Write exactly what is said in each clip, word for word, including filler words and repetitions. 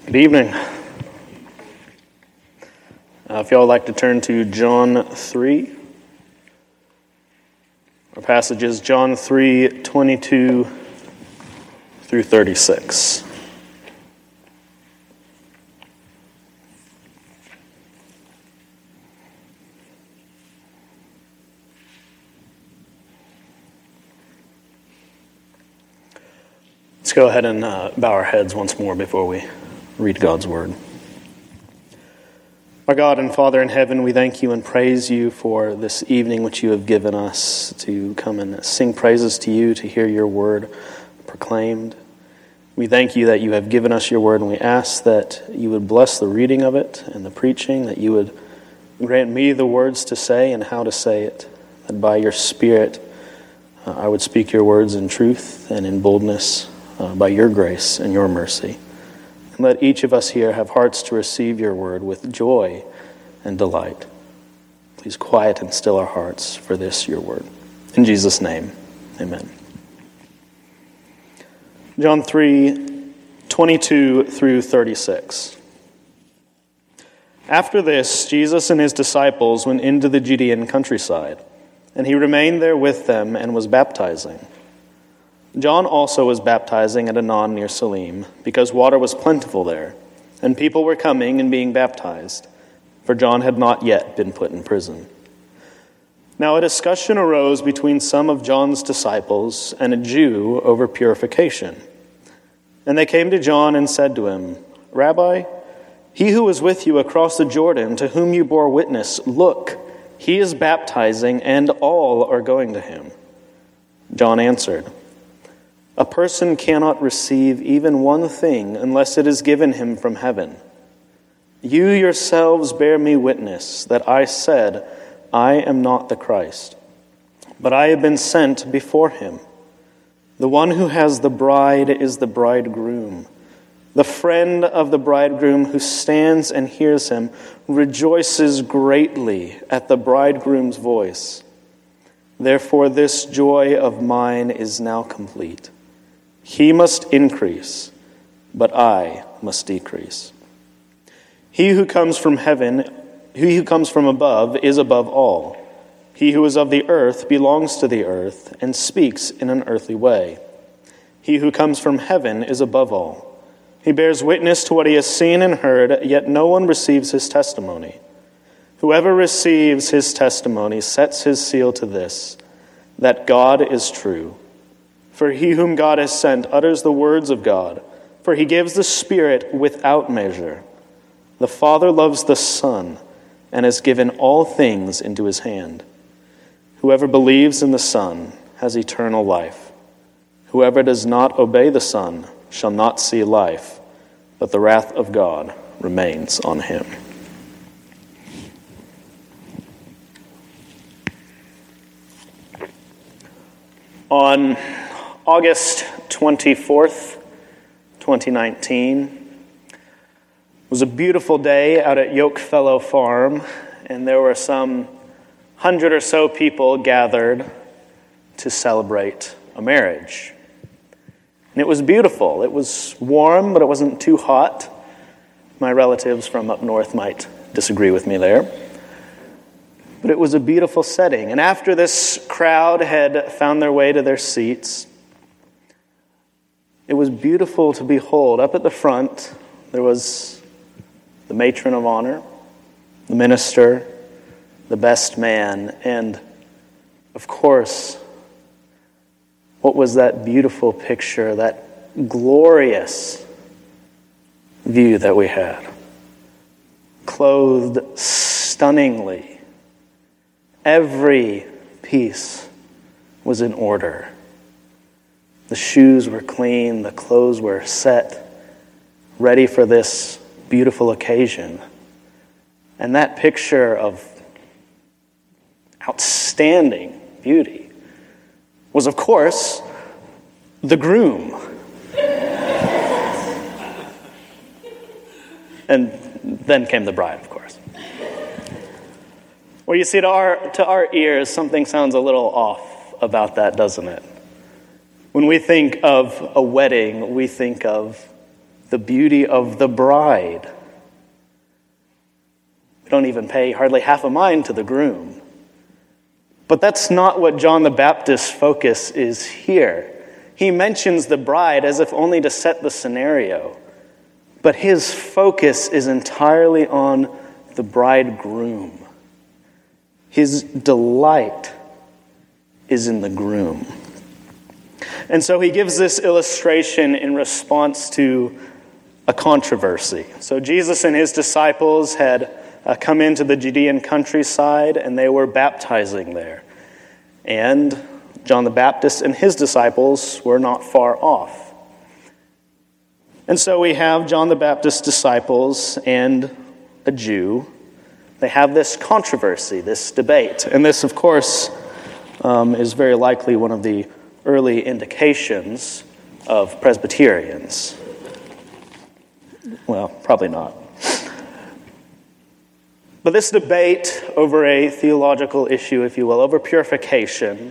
Good evening. Uh, if y'all would like to turn to John three, our passage is John three, twenty-two through thirty-six. Let's go ahead and uh, bow our heads once more before we read God's word. Our God and Father in heaven, we thank you and praise you for this evening which you have given us to come and sing praises to you, to hear your word proclaimed. We thank you that you have given us your word, and we ask that you would bless the reading of it and the preaching, that you would grant me the words to say and how to say it, that by your Spirit uh, I would speak your words in truth and in boldness uh, by your grace and your mercy. Let each of us here have hearts to receive your word with joy and delight. Please quiet and still our hearts for this, your word. In Jesus' name, amen. John three, twenty-two through thirty-six. After this, Jesus and his disciples went into the Judean countryside, and he remained there with them and was baptizing. John also was baptizing at Aenon near Salim, because water was plentiful there, and people were coming and being baptized, for John had not yet been put in prison. Now a discussion arose between some of John's disciples and a Jew over purification. And they came to John and said to him, "Rabbi, he who was with you across the Jordan, to whom you bore witness, look, he is baptizing, and all are going to him." John answered, "A person cannot receive even one thing unless it is given him from heaven. You yourselves bear me witness that I said, I am not the Christ, but I have been sent before him. The one who has the bride is the bridegroom. The friend of the bridegroom who stands and hears him rejoices greatly at the bridegroom's voice. Therefore this joy of mine is now complete. He must increase, but I must decrease. He who comes from heaven, he who comes from above, is above all. He who is of the earth belongs to the earth and speaks in an earthly way. He who comes from heaven is above all. He bears witness to what he has seen and heard, yet no one receives his testimony. Whoever receives his testimony sets his seal to this, that God is true. For he whom God has sent utters the words of God, for he gives the Spirit without measure. The Father loves the Son and has given all things into his hand. Whoever believes in the Son has eternal life. Whoever does not obey the Son shall not see life, but the wrath of God remains on him." On August twenty-fourth, twenty nineteen, was a beautiful day out at Yokefellow Farm, and there were some hundred or so people gathered to celebrate a marriage. And it was beautiful. It was warm, but it wasn't too hot. My relatives from up north might disagree with me there. But it was a beautiful setting. And after this crowd had found their way to their seats, it was beautiful to behold. Up at the front, there was the matron of honor, the minister, the best man, and of course, what was that beautiful picture, that glorious view that we had? Clothed stunningly. Every piece was in order. The shoes were clean, the clothes were set, ready for this beautiful occasion. And that picture of outstanding beauty was, of course, the groom. And then came the bride, of course. Well, you see, to our, to our ears, something sounds a little off about that, doesn't it? When we think of a wedding, we think of the beauty of the bride. We don't even pay hardly half a mind to the groom. But that's not what John the Baptist's focus is here. He mentions the bride as if only to set the scenario. But his focus is entirely on the bridegroom. His delight is in the groom. And so he gives this illustration in response to a controversy. So Jesus and his disciples had uh, come into the Judean countryside, and they were baptizing there. And John the Baptist and his disciples were not far off. And so we have John the Baptist's disciples and a Jew. They have this controversy, this debate. And this, of course, um, is very likely one of the early indications of Presbyterians. Well, probably not. But this debate over a theological issue, if you will, over purification,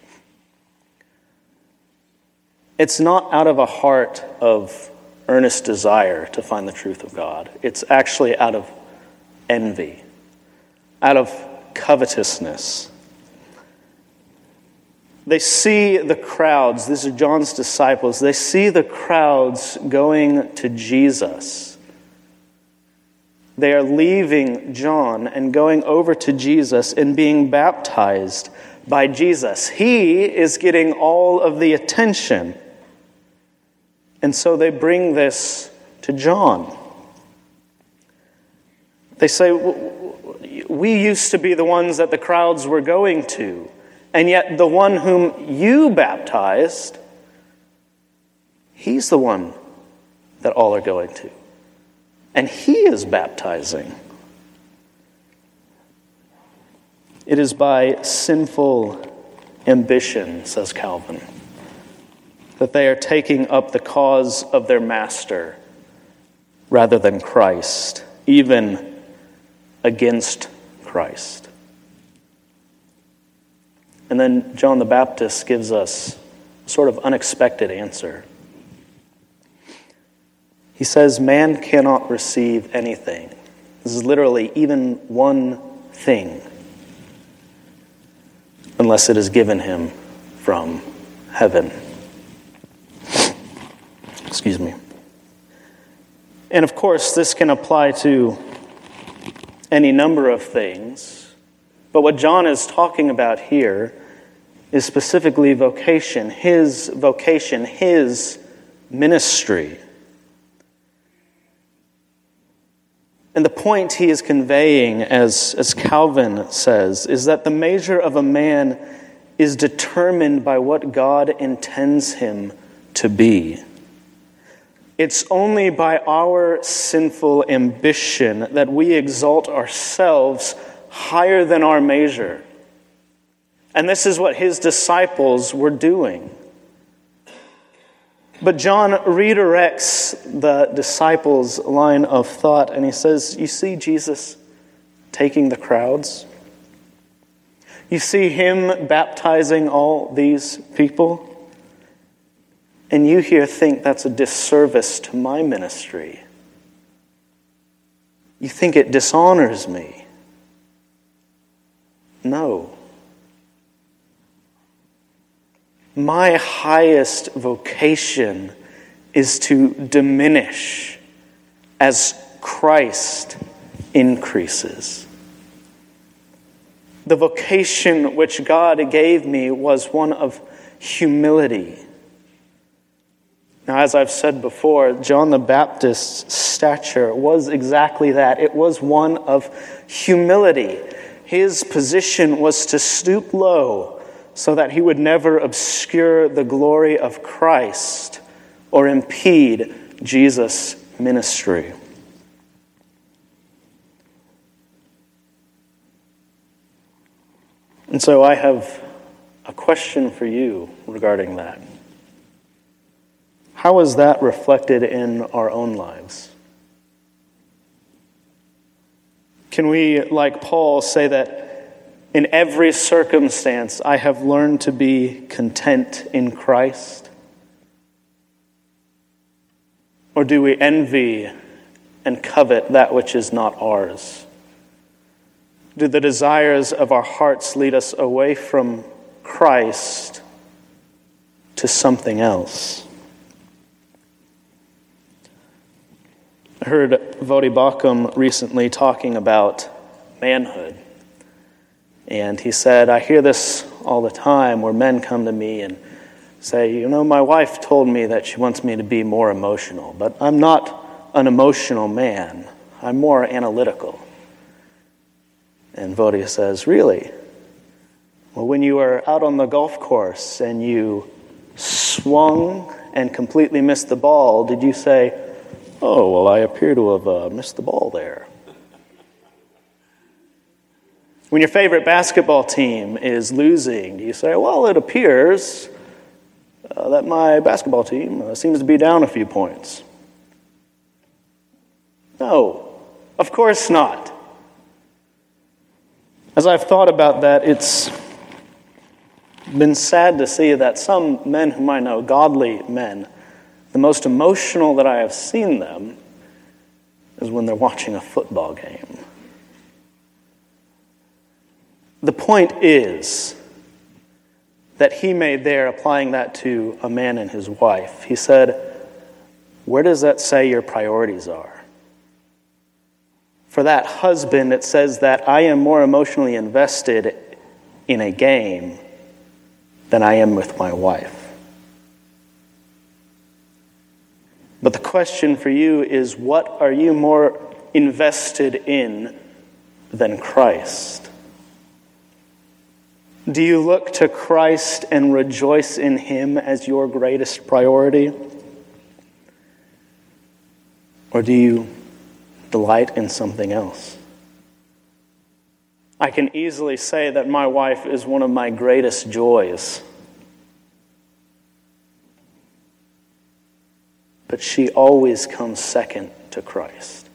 it's not out of a heart of earnest desire to find the truth of God. It's actually out of envy, out of covetousness. They see the crowds, these are John's disciples, they see the crowds going to Jesus. They are leaving John and going over to Jesus and being baptized by Jesus. He is getting all of the attention. And so they bring this to John. They say, we used to be the ones that the crowds were going to, and yet the one whom you baptized, he's the one that all are going to. And he is baptizing. It is by sinful ambition, says Calvin, that they are taking up the cause of their master rather than Christ, even against Christ. And then John the Baptist gives us a sort of unexpected answer. He says, man cannot receive anything. This is literally even one thing, unless it is given him from heaven. Excuse me. And of course, this can apply to any number of things. But what John is talking about here is specifically vocation, his vocation, his ministry. And the point he is conveying, as, as Calvin says, is that the measure of a man is determined by what God intends him to be. It's only by our sinful ambition that we exalt ourselves higher than our measure. And this is what his disciples were doing. But John redirects the disciples' line of thought, and he says, you see Jesus taking the crowds? You see him baptizing all these people? And you here think that's a disservice to my ministry. You think it dishonors me. No. My highest vocation is to diminish as Christ increases. The vocation which God gave me was one of humility. Now, as I've said before, John the Baptist's stature was exactly that. It was one of humility. His position was to stoop low so that he would never obscure the glory of Christ or impede Jesus' ministry. And so I have a question for you regarding that. How is that reflected in our own lives? Can we, like Paul, say that in every circumstance I have learned to be content in Christ? Or do we envy and covet that which is not ours? Do the desires of our hearts lead us away from Christ to something else? I heard Voddie Baucham recently talking about manhood. And he said, I hear this all the time where men come to me and say, you know, my wife told me that she wants me to be more emotional, but I'm not an emotional man. I'm more analytical. And Voddie says, really? Well, when you were out on the golf course and you swung and completely missed the ball, did you say, oh, well, I appear to have uh, missed the ball there? When your favorite basketball team is losing, do you say, well, it appears uh, that my basketball team uh, seems to be down a few points? No, of course not. As I've thought about that, it's been sad to see that some men whom I know, godly men, the most emotional that I have seen them is when they're watching a football game. The point is that he made there, applying that to a man and his wife. He said, where does that say your priorities are? For that husband, it says that I am more emotionally invested in a game than I am with my wife. But the question for you is, what are you more invested in than Christ? Do you look to Christ and rejoice in Him as your greatest priority? Or do you delight in something else? I can easily say that my wife is one of my greatest joys. But she always comes second to Christ.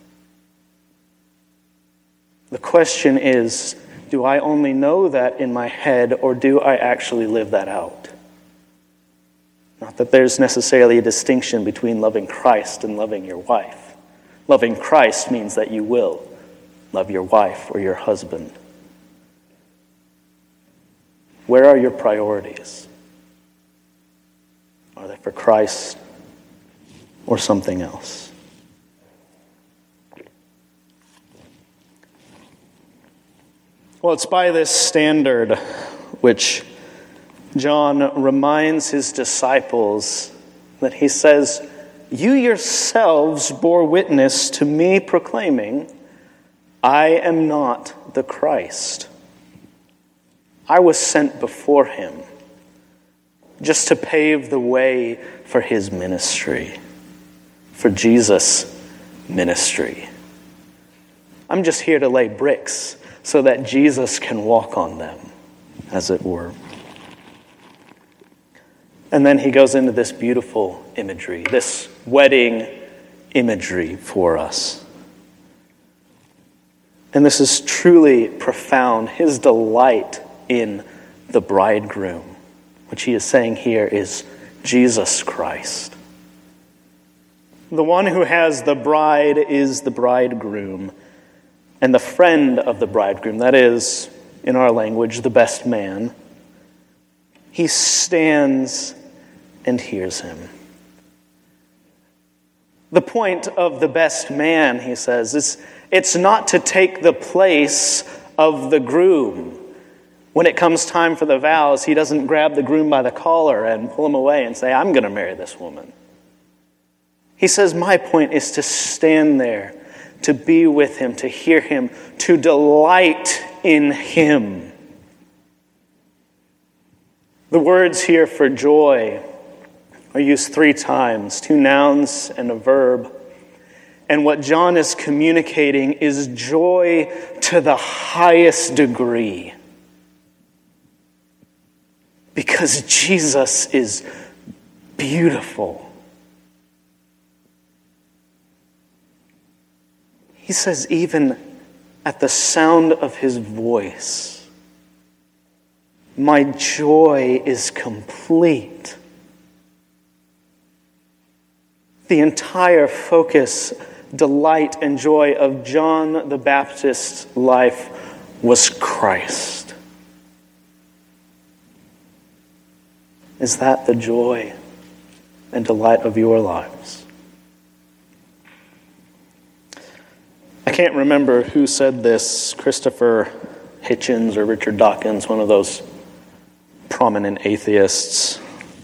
The question is, do I only know that in my head, or do I actually live that out? Not that there's necessarily a distinction between loving Christ and loving your wife. Loving Christ means that you will love your wife or your husband. Where are your priorities? Are they for Christ or something else? Well, it's by this standard which John reminds his disciples that he says, you yourselves bore witness to me proclaiming, I am not the Christ. I was sent before him just to pave the way for his ministry, for Jesus' ministry. I'm just here to lay bricks so that Jesus can walk on them, as it were. And then he goes into this beautiful imagery, this wedding imagery for us. And this is truly profound. His delight in the bridegroom, which he is saying here is Jesus Christ. The one who has the bride is the bridegroom, and the friend of the bridegroom, that is, in our language, the best man, he stands and hears him. The point of the best man, he says, is it's not to take the place of the groom. When it comes time for the vows, he doesn't grab the groom by the collar and pull him away and say, I'm going to marry this woman. He says, my point is to stand there, to be with him, to hear him, to delight in him. The words here for joy are used three times, two nouns and a verb. And what John is communicating is joy to the highest degree. Because Jesus is beautiful. He says, even at the sound of his voice, my joy is complete. the entire focus, delight, and joy of John the Baptist's life was Christ. Is that the joy and delight of your lives? I can't remember who said this, Christopher Hitchens or Richard Dawkins, one of those prominent atheists.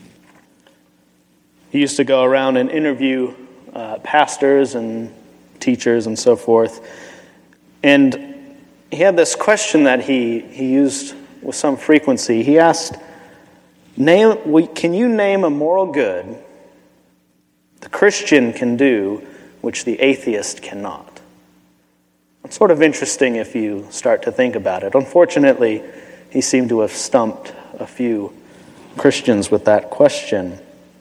He used to go around and interview uh, pastors and teachers and so forth. And he had this question that he, he used with some frequency. He asked, "Name, can you name a moral good the Christian can do which the atheist cannot?" It's sort of interesting if you start to think about it. Unfortunately, he seemed to have stumped a few Christians with that question.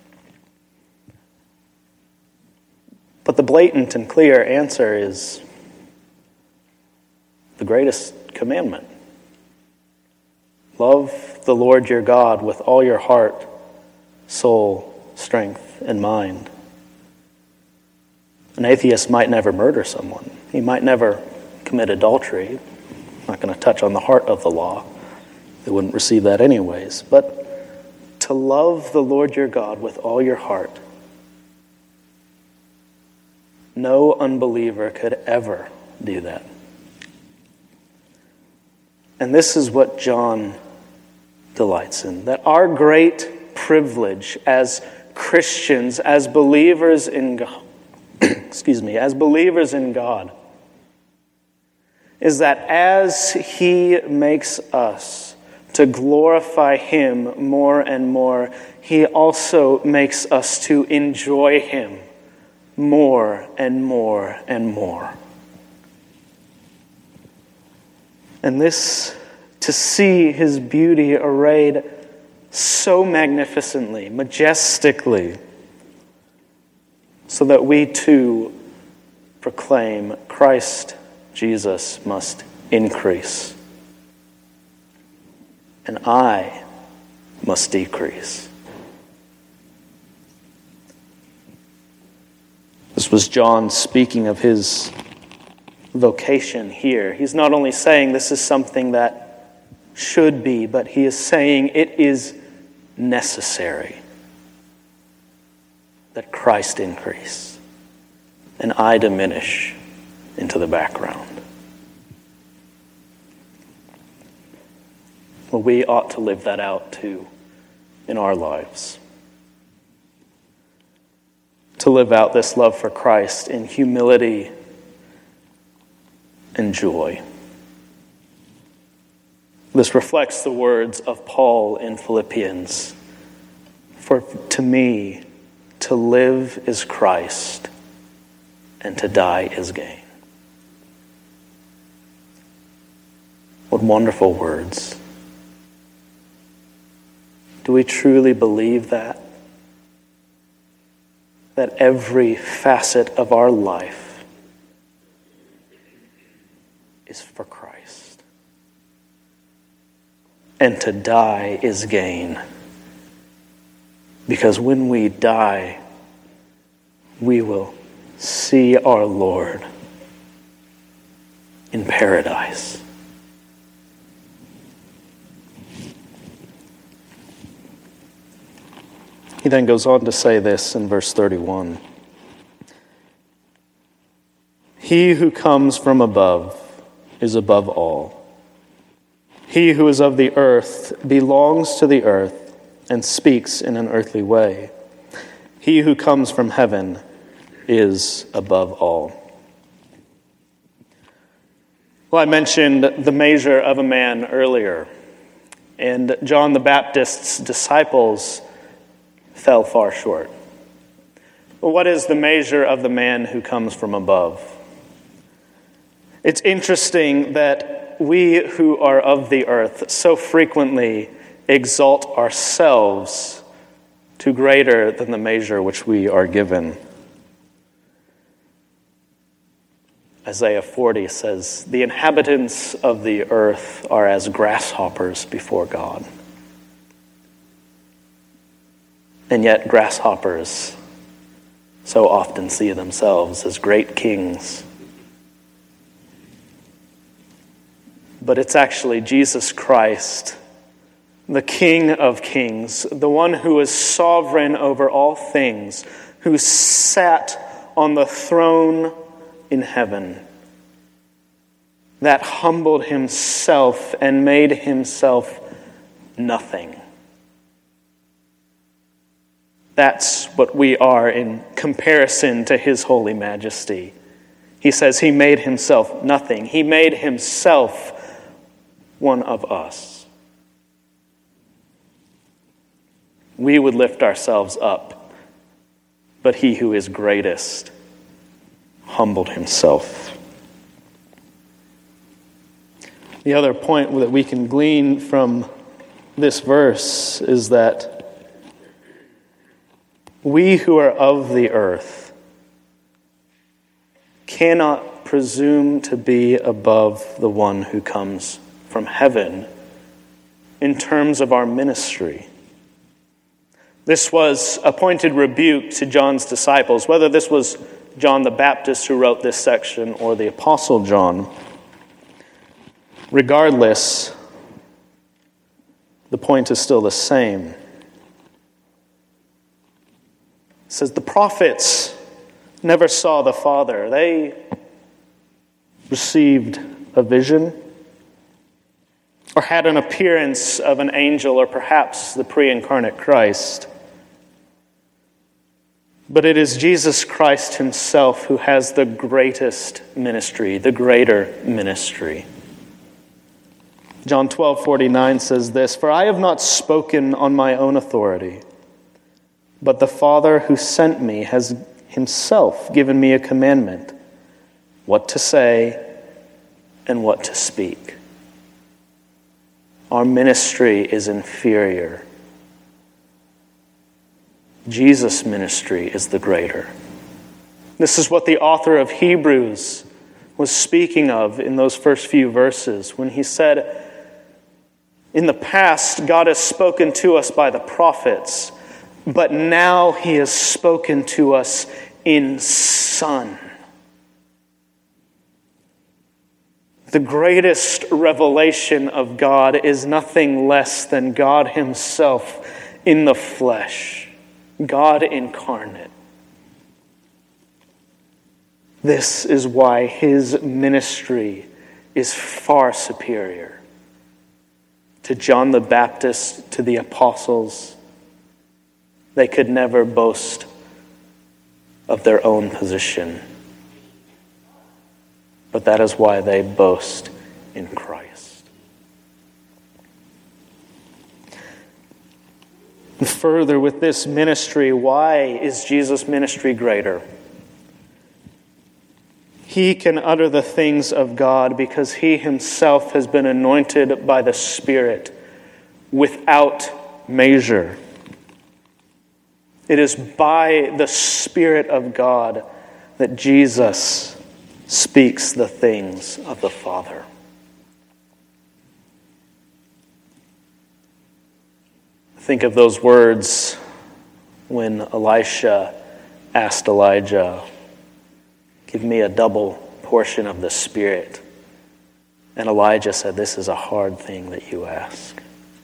But the blatant and clear answer is the greatest commandment. Love the Lord your God with all your heart, soul, strength, and mind. An atheist might never murder someone. He might never commit adultery. I'm not going to touch on the heart of the law. They wouldn't receive that anyways. But to love the Lord your God with all your heart, no unbeliever could ever do that. And this is what John delights in, that our great privilege as Christians, as believers in God, excuse me, as believers in God, is that as He makes us to glorify Him more and more, He also makes us to enjoy Him more and more and more. And this, to see His beauty arrayed so magnificently, majestically, so that we too proclaim Christ Jesus must increase, and I must decrease. This was John speaking of his vocation here. He's not only saying this is something that should be, but he is saying it is necessary that Christ increase and I diminish into the background. Well, we ought to live that out too in our lives. To live out this love for Christ in humility and joy. This reflects the words of Paul in Philippians. For to me, to live is Christ, and to die is gain. What wonderful words. Do we truly believe that? That every facet of our life is for Christ. And to die is gain. Because when we die, we will see our Lord in paradise. He then goes on to say this in verse thirty-one. He who comes from above is above all. He who is of the earth belongs to the earth and speaks in an earthly way. He who comes from heaven is above all. Well, I mentioned the measure of a man earlier, and John the Baptist's disciples fell far short. Well, what is the measure of the man who comes from above? It's interesting that we who are of the earth so frequently exalt ourselves to greater than the measure which we are given. Isaiah forty says, "The inhabitants of the earth are as grasshoppers before God." And yet grasshoppers so often see themselves as great kings. But it's actually Jesus Christ, the King of Kings, the one who is sovereign over all things, who sat on the throne in heaven, that humbled himself and made himself nothing. That's what we are in comparison to his holy majesty. He says he made himself nothing. He made himself one of us. We would lift ourselves up, but he who is greatest humbled himself. The other point that we can glean from this verse is that we who are of the earth cannot presume to be above the one who comes from heaven in terms of our ministry. This was a pointed rebuke to John's disciples, whether this was John the Baptist who wrote this section or the Apostle John. Regardless, the point is still the same. It says the prophets never saw the Father. They received a vision or had an appearance of an angel or perhaps the pre-incarnate Christ. But it is Jesus Christ himself who has the greatest ministry, the greater ministry. John twelve forty-nine says this, "For I have not spoken on my own authority, but the Father who sent me has himself given me a commandment, what to say and what to speak." Our ministry is inferior. Jesus' ministry is the greater. This is what the author of Hebrews was speaking of in those first few verses when he said, in the past, God has spoken to us by the prophets, but now he has spoken to us in Son. The greatest revelation of God is nothing less than God himself in the flesh, God incarnate. This is why his ministry is far superior to John the Baptist, to the apostles. They could never boast of their own position. But that is why they boast in Christ. And further, with this ministry, why is Jesus' ministry greater? He can utter the things of God because he himself has been anointed by the Spirit without measure. It is by the Spirit of God that Jesus speaks the things of the Father. Think of those words when Elisha asked Elijah, "Give me a double portion of the Spirit." And Elijah said, "This is a hard thing that you ask."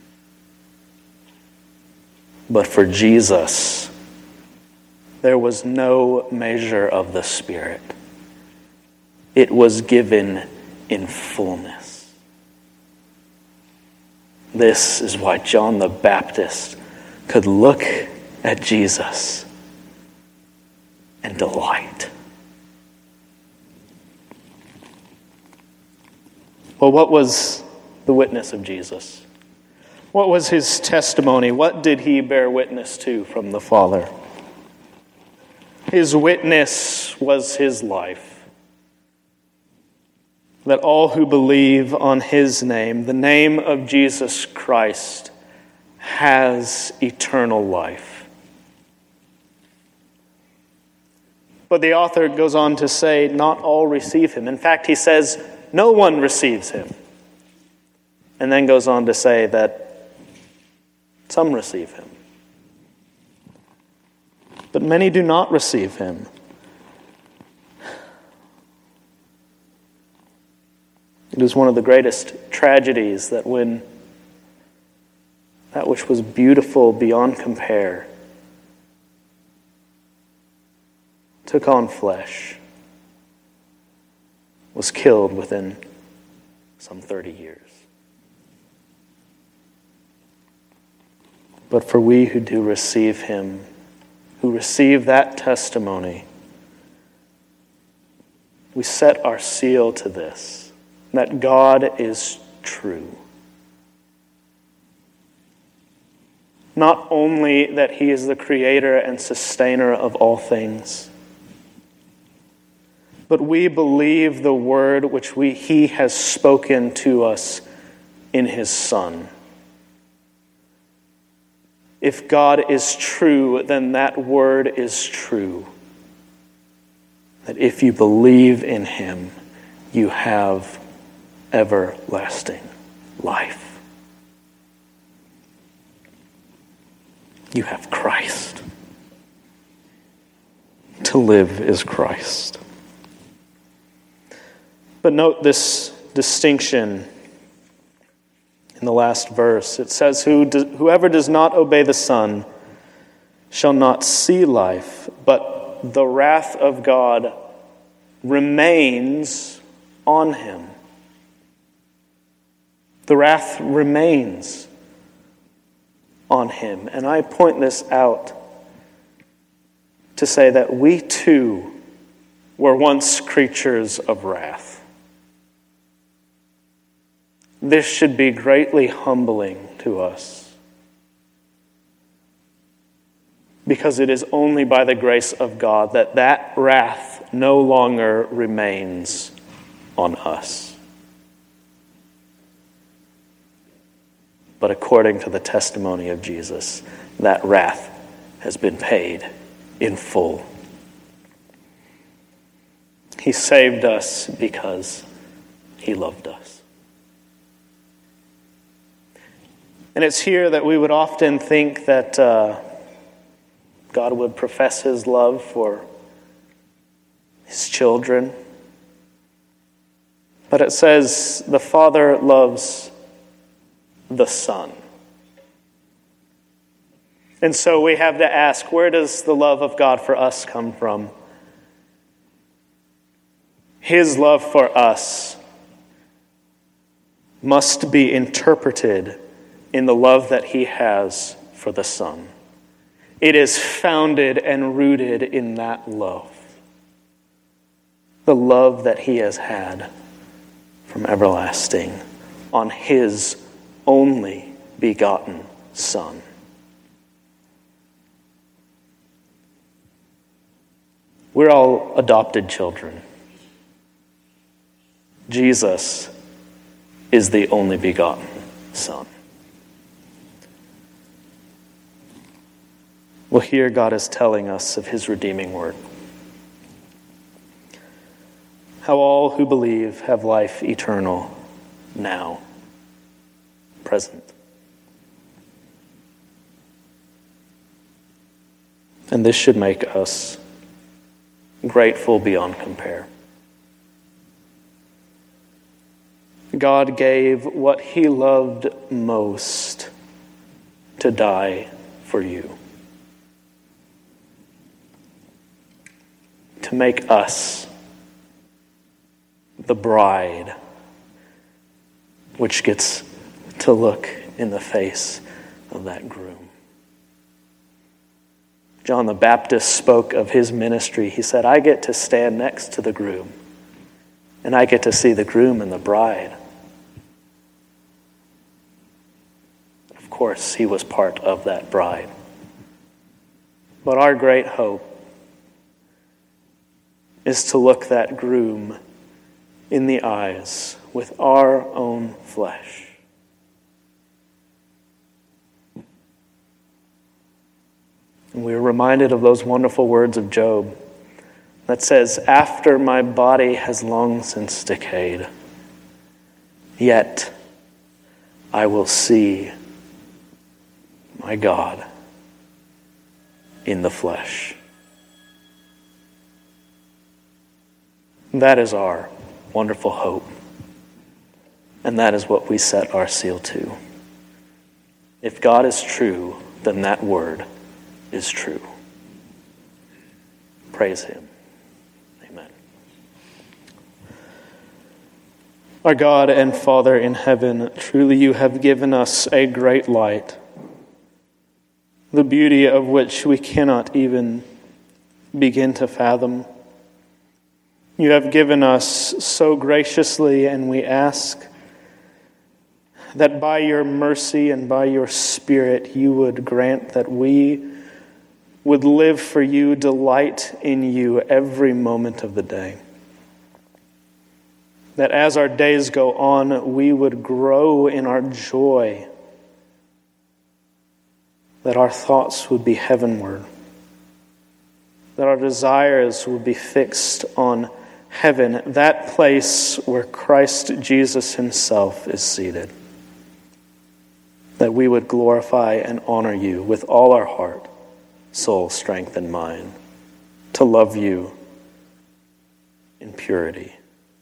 But for Jesus, there was no measure of the Spirit. It was given in fullness. This is why John the Baptist could look at Jesus and delight. Well, what was the witness of Jesus? What was his testimony? What did he bear witness to from the Father? His witness was his life. That all who believe on his name, the name of Jesus Christ, has eternal life. But the author goes on to say, not all receive him. In fact, he says, no one receives him. And then goes on to say that some receive him. but many do not receive him. It is one of the greatest tragedies that when that which was beautiful beyond compare took on flesh, was killed within some thirty years. But for we who do receive him, who receive that testimony, we set our seal to this, that God is true. Not only that he is the creator and sustainer of all things, but we believe the word which we, he has spoken to us in his Son. If God is true, then that word is true. That if you believe in him, you have everlasting life. You have Christ. To live is Christ. But note this distinction in the last verse. It says, Who do, whoever does not obey the Son shall not see life, but the wrath of God remains on him. The wrath remains on him. And I point this out to say that we too were once creatures of wrath. This should be greatly humbling to us, because it is only by the grace of God that that wrath no longer remains on us. But according to the testimony of Jesus, that wrath has been paid in full. He saved us because he loved us. And it's here that we would often think that uh, God would profess his love for his children. But it says the Father loves the Son. And so we have to ask, where does the love of God for us come from? His love for us must be interpreted in the love that he has for the Son. It is founded and rooted in that love. The love that he has had from everlasting on his only begotten Son. We're all adopted children. Jesus is the only begotten Son. Well, here God is telling us of his redeeming word. How all who believe have life eternal now, present. And this should make us grateful beyond compare. God gave what he loved most to die for you. To make us the bride which gets to look in the face of that groom. John the Baptist spoke of his ministry. He said, I get to stand next to the groom, and I get to see the groom and the bride. Of course, he was part of that bride. But our great hope is to look that groom in the eyes with our own flesh. And we are reminded of those wonderful words of Job that says, after my body has long since decayed, yet I will see my God in the flesh. That is our wonderful hope. And that is what we set our seal to. If God is true, then that word is true. Praise him. Amen. Our God and Father in heaven, truly you have given us a great light, the beauty of which we cannot even begin to fathom. You have given us so graciously, and we ask that by your mercy and by your Spirit you would grant that we would live for you, delight in you every moment of the day. That as our days go on, we would grow in our joy, that our thoughts would be heavenward, that our desires would be fixed on heaven, that place where Christ Jesus himself is seated. That we would glorify and honor you with all our heart, soul, strength, and mind, to love you in purity.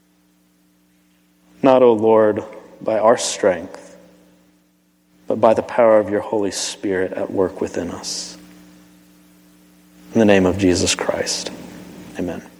Not, O Lord, by our strength, but by the power of your Holy Spirit at work within us. In the name of Jesus Christ, amen.